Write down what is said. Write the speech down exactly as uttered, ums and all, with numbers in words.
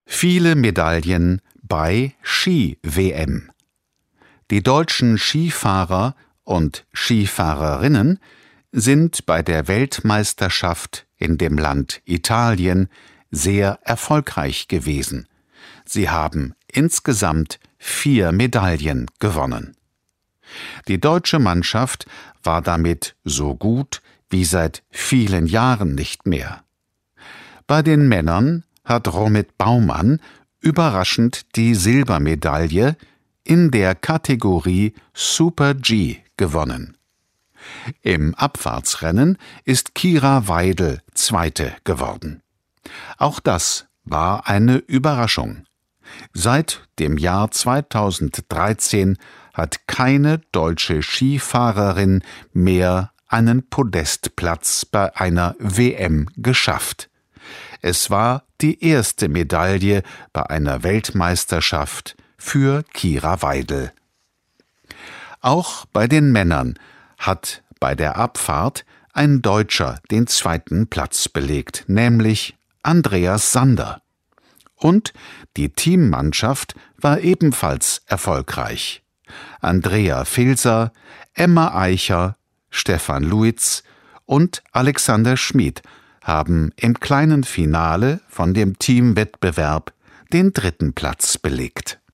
Viele Medaillen bei Ski-W M. Die deutschen Skifahrer und Skifahrerinnen sind bei der Weltmeisterschaft in dem Land Italien sehr erfolgreich gewesen. Sie haben insgesamt vier Medaillen gewonnen. Die deutsche Mannschaft war damit so gut wie seit vielen Jahren nicht mehr. Bei den Männern hat Romit Baumann überraschend die Silbermedaille in der Kategorie Super-G gewonnen. Im Abfahrtsrennen ist Kira Weidl Zweite geworden. Auch das war eine Überraschung. Seit dem Jahr zweitausenddreizehn hat keine deutsche Skifahrerin mehr einen Podestplatz bei einer W M geschafft. Es war die erste Medaille bei einer Weltmeisterschaft für Kira Weidl. Auch bei den Männern hat bei der Abfahrt ein Deutscher den zweiten Platz belegt, nämlich Andreas Sander. Und die Teammannschaft war ebenfalls erfolgreich. Andrea Filser, Emma Eicher, Stefan Luitz und Alexander Schmid haben im kleinen Finale von dem Teamwettbewerb den dritten Platz belegt.